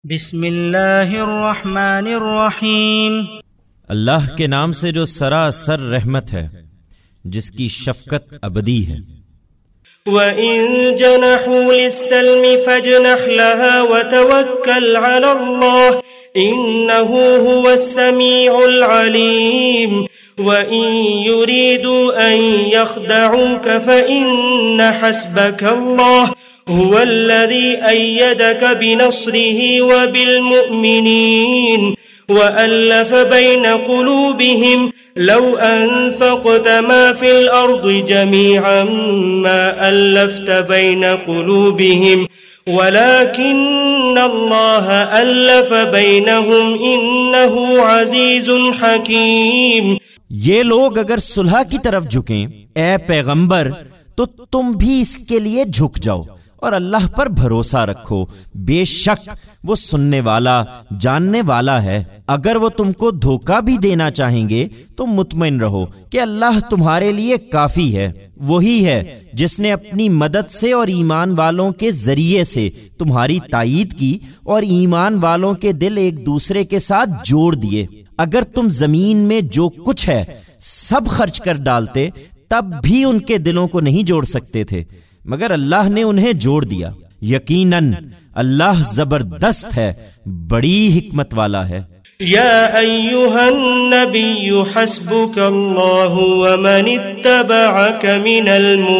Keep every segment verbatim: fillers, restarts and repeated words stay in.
بسم اللہ الرحمن الرحیم، اللہ کے نام سے جو سراسر رحمت ہے، جس کی شفقت ابدی ہے۔ وَإِن جَنَحُوا لِلسَّلْمِ فَاجْنَحْ لَهَا وَتَوَكَّلْ عَلَى اللَّهِ إِنَّهُ هُوَ السَّمِيعُ الْعَلِيمُ وَإِن يُرِيدُوا أَن يَخْدَعُوكَ فَإِنَّ حَسْبَكَ اللَّهُ هو الذي أيدك بنصره وبالمؤمنين وألف بين قلوبهم لو أنفقت ما في الأرض جميعا ما ألفت بين قلوبهم ولكن الله ألف بينهم إنه عزيز حكيم۔ یہ لوگ اگر صلح کی طرف جھکیں اے پیغمبر تو تم بھی اس کے لیے جھک جاؤ اور اللہ پر بھروسہ رکھو، بے شک وہ سننے والا جاننے والا ہے۔ اگر وہ تم کو دھوکہ بھی دینا چاہیں گے تو مطمئن رہو کہ اللہ تمہارے لیے کافی ہے۔ وہی ہے جس نے اپنی مدد سے اور ایمان والوں کے ذریعے سے تمہاری تائید کی اور ایمان والوں کے دل ایک دوسرے کے ساتھ جوڑ دیے۔ اگر تم زمین میں جو کچھ ہے سب خرچ کر ڈالتے تب بھی ان کے دلوں کو نہیں جوڑ سکتے تھے، مگر اللہ نے انہیں جوڑ دیا۔ یقیناً اللہ زبردست ہے، بڑی حکمت والا ہے۔ یا ایھا النبی حسبک اللہ ومن اتبعک من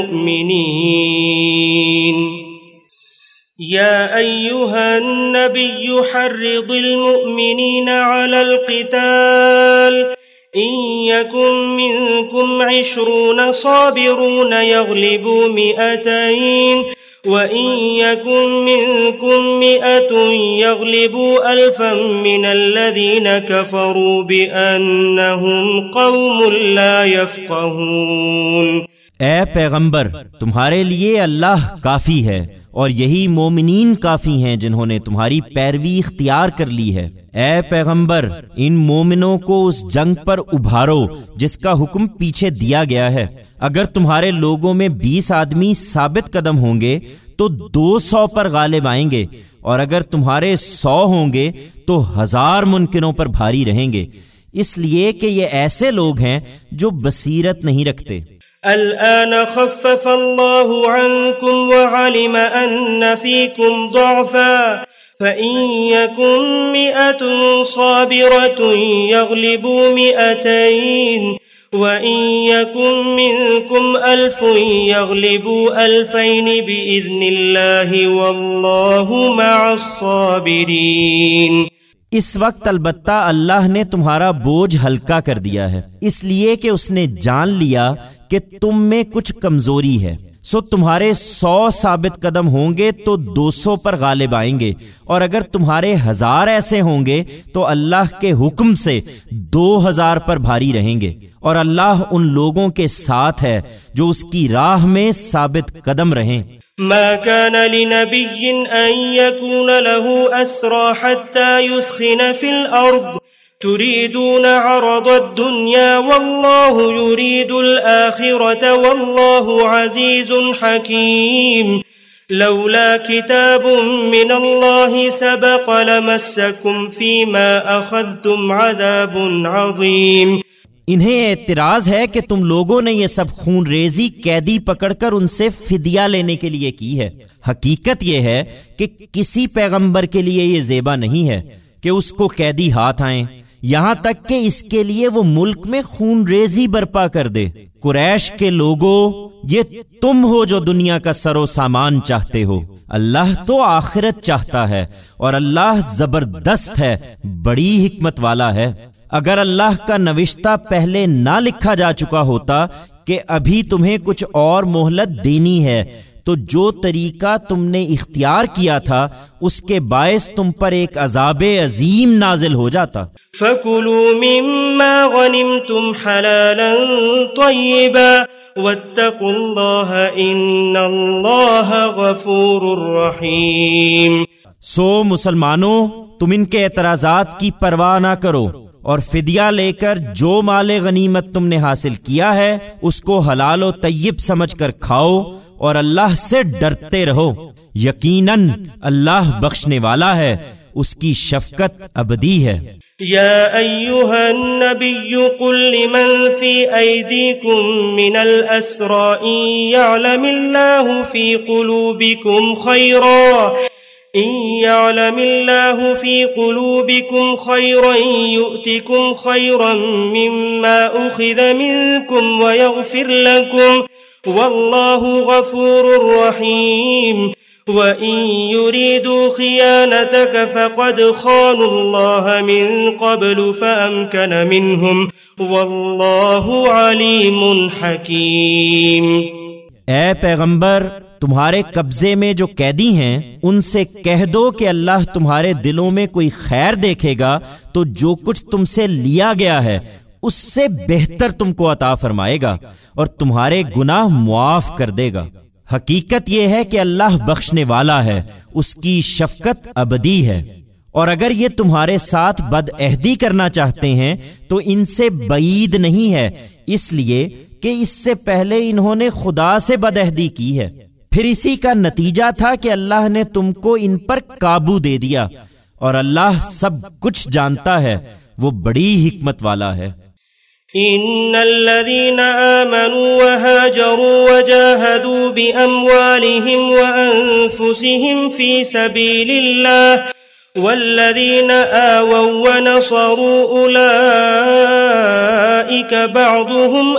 المؤمنین یا ایھا النبی حرض المؤمنین علی القتال إن يكن منكم عشرون صابرون يغلبوا مئتين وإن يكن منكم مئة يغلبوا ألفا من الذين كفروا بأنهم قوم لا يفقهون۔ اے پیغمبر، تمہارے لیے اللہ کافی ہے اور یہی مومنین کافی ہیں جنہوں نے تمہاری پیروی اختیار کر لی ہے۔ اے پیغمبر، ان مومنوں کو اس جنگ پر ابھارو جس کا حکم پیچھے دیا گیا ہے۔ اگر تمہارے لوگوں میں بیس آدمی ثابت قدم ہوں گے تو دو سو پر غالب آئیں گے، اور اگر تمہارے سو ہوں گے تو ہزار منکروں پر بھاری رہیں گے، اس لیے کہ یہ ایسے لوگ ہیں جو بصیرت نہیں رکھتے۔ الآن خفف اللہ عنکم وعلم ان فیکم ضعفا فإن يكن مئة صابرة يغلبوا مئتين وإن يكن منكم ألف يغلبوا ألفين بإذن الله والله مع الصابرين۔ اس وقت البتہ اللہ نے تمہارا بوجھ ہلکا کر دیا ہے، اس لیے کہ اس نے جان لیا کہ تم میں کچھ کمزوری ہے، سو تمہارے سو ثابت قدم ہوں گے تو دو سو پر غالب آئیں گے، اور اگر تمہارے ہزار ایسے ہوں گے تو اللہ کے حکم سے دو ہزار پر بھاری رہیں گے، اور اللہ ان لوگوں کے ساتھ ہے جو اس کی راہ میں ثابت قدم رہیں۔ ما كان لنبي أن يكون له أسرى حتى يثخن في الأرض تريدون عرض الدنيا والله يريد الآخرة والله عزيز حكيم لولا كتاب من الله سبق لمسكم فيما أخذتم عذاب عظيم۔ انہیں اعتراض ہے کہ تم لوگوں نے یہ سب خون ریزی قیدی پکڑ کر ان سے فدیہ لینے کے لیے کی ہے۔ حقیقت یہ ہے کہ کسی پیغمبر کے لیے یہ زیبا نہیں ہے کہ اس کو قیدی ہاتھ آئیں، یہاں تک کہ اس کے لیے وہ ملک میں خون ریزی برپا کر دے۔ قریش کے لوگوں، یہ تم ہو جو دنیا کا سر و سامان چاہتے ہو، اللہ تو آخرت چاہتا ہے، اور اللہ زبردست ہے، بڑی حکمت والا ہے۔ اگر اللہ کا نوشتہ پہلے نہ لکھا جا چکا ہوتا کہ ابھی تمہیں کچھ اور مہلت دینی ہے تو جو طریقہ تم نے اختیار کیا تھا اس کے باعث تم پر ایک عذاب عظیم نازل ہو جاتا۔ فَكُلُوا مِمَّا غَنِمْتُمْ حَلَالًا طَيِّبًا وَاتَّقُوا اللَّهَ إِنَّ اللَّهَ غَفُورٌ رَحِيمٌ۔ سو مسلمانوں، تم ان کے اعتراضات کی پرواہ نہ کرو اور فدیہ لے کر جو مال غنیمت تم نے حاصل کیا ہے اس کو حلال و طیب سمجھ کر کھاؤ اور اللہ سے ڈرتے رہو، یقیناً اللہ بخشنے والا ہے، اس کی شفقت ابدی ہے۔ يا أيها النبي قل لمن في أيديكم من الأسرى إن يعلم الله في قلوبكم خيرا إن يعلم الله في قلوبكم خيرا يؤتكم خيرا مما أخذ منكم ويغفر لكم والله غفور رحيم وَإِن يُرِيدُوا خِيَانَتَكَ فَقَدْ خَانُوا اللَّهَ مِن قَبْلُ فَأَمْكَنَ مِنْهُمْ وَاللَّهُ عَلِيمٌ حَكِيمٌ۔ اے پیغمبر، تمہارے قبضے میں جو قیدی ہیں ان سے کہہ دو کہ اللہ تمہارے دلوں میں کوئی خیر دیکھے گا تو جو کچھ تم سے لیا گیا ہے اس سے بہتر تم کو عطا فرمائے گا اور تمہارے گناہ معاف کر دے گا۔ حقیقت یہ ہے کہ اللہ بخشنے والا ہے، اس کی شفقت ابدی ہے۔ اور اگر یہ تمہارے ساتھ بد عہدی کرنا چاہتے ہیں تو ان سے بعید نہیں ہے، اس لیے کہ اس سے پہلے انہوں نے خدا سے بد عہدی کی ہے، پھر اسی کا نتیجہ تھا کہ اللہ نے تم کو ان پر قابو دے دیا، اور اللہ سب کچھ جانتا ہے، وہ بڑی حکمت والا ہے۔ إن الذين آمنوا وهاجروا وجاهدوا بأموالهم وأنفسهم في سبيل الله والذين آووا ونصروا أولئك بعضهم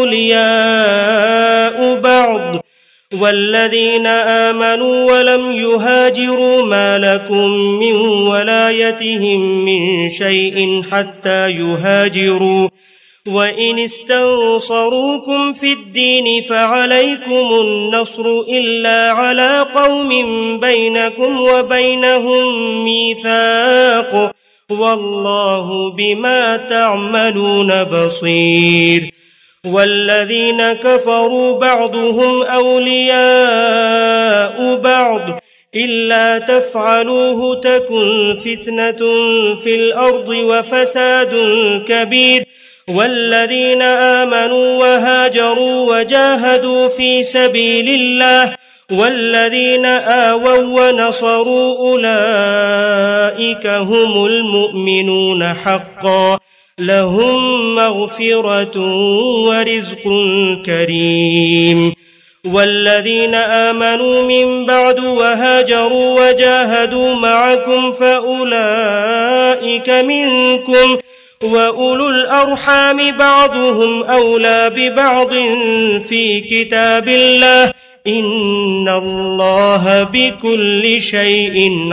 أولياء بعض والذين آمنوا ولم يهاجروا ما لكم من ولايتهم من شيء حتى يهاجروا وَإِنِ اسْتَنصَرُوكُمْ فِي الدِّينِ فَعَلَيْكُمُ النَّصْرُ إِلَّا عَلَى قَوْمٍ بَيْنَكُمْ وَبَيْنَهُمْ مِيثَاقٌ وَاللَّهُ بِمَا تَعْمَلُونَ بَصِيرٌ وَالَّذِينَ كَفَرُوا بَعْضُهُمْ أَوْلِيَاءُ بَعْضٍ إِلَّا تَفْعَلُوهُ تَكُنْ فِتْنَةٌ فِي الْأَرْضِ وَفَسَادٌ كَبِيرٌ والذين آمنوا وهاجروا وجاهدوا في سبيل الله والذين آووا ونصروا أولئك هم المؤمنون حقا لهم مغفرة ورزق كريم والذين آمنوا من بعد وهاجروا وجاهدوا معكم فأولئك منكم وَأُولُو الْأَرْحَامِ بَعْضُهُمْ أَوْلَى بِبَعْضٍ فِي كِتَابِ اللَّهِ إِنَّ اللَّهَ بِكُلِّ شَيْءٍ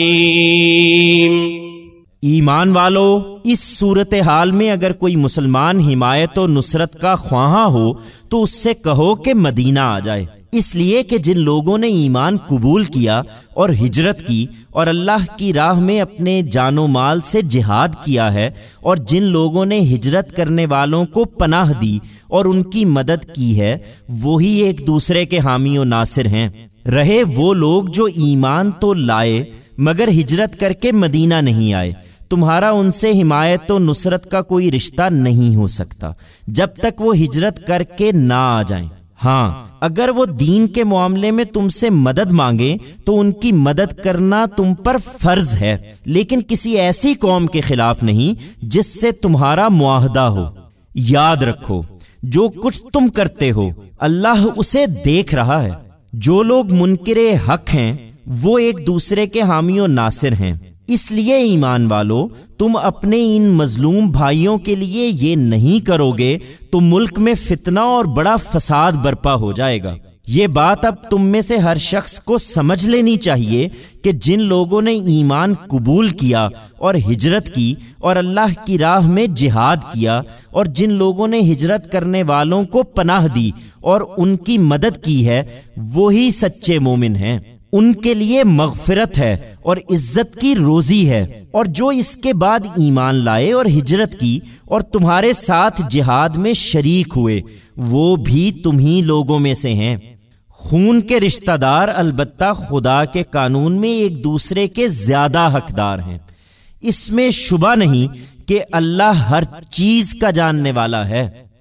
عَلِيمٌ۔ ایمان والو، اس صورتحال میں اگر کوئی مسلمان حمایت و نصرت کا خواہاں ہو تو اس سے کہو کہ مدینہ آ جائے، اس لیے کہ جن لوگوں نے ایمان قبول کیا اور ہجرت کی اور اللہ کی راہ میں اپنے جان و مال سے جہاد کیا ہے، اور جن لوگوں نے ہجرت کرنے والوں کو پناہ دی اور ان کی مدد کی ہے، وہی ایک دوسرے کے حامی و ناصر ہیں۔ رہے وہ لوگ جو ایمان تو لائے مگر ہجرت کر کے مدینہ نہیں آئے، تمہارا ان سے حمایت و نصرت کا کوئی رشتہ نہیں ہو سکتا جب تک وہ ہجرت کر کے نہ آ جائیں۔ ہاں، اگر وہ دین کے معاملے میں تم سے مدد مانگیں تو ان کی مدد کرنا تم پر فرض ہے، لیکن کسی ایسی قوم کے خلاف نہیں جس سے تمہارا معاہدہ ہو۔ یاد رکھو، جو کچھ تم کرتے ہو اللہ اسے دیکھ رہا ہے۔ جو لوگ منکر حق ہیں وہ ایک دوسرے کے حامی و ناصر ہیں۔ اس لیے ایمان والو، تم اپنے ان مظلوم بھائیوں کے لیے یہ نہیں کرو گے تو ملک میں فتنہ اور بڑا فساد برپا ہو جائے گا۔ یہ بات اب تم میں سے ہر شخص کو سمجھ لینی چاہیے کہ جن لوگوں نے ایمان قبول کیا اور ہجرت کی اور اللہ کی راہ میں جہاد کیا، اور جن لوگوں نے ہجرت کرنے والوں کو پناہ دی اور ان کی مدد کی ہے، وہی سچے مومن ہیں۔ ان کے لیے مغفرت ہے اور عزت کی روزی ہے، اور جو اس کے بعد ایمان لائے اور ہجرت کی اور تمہارے ساتھ جہاد میں شریک ہوئے، وہ بھی تمہیں لوگوں میں سے ہیں۔ خون کے رشتہ دار البتہ خدا کے قانون میں ایک دوسرے کے زیادہ حقدار ہیں، اس میں شبہ نہیں کہ اللہ ہر چیز کا جاننے والا ہے۔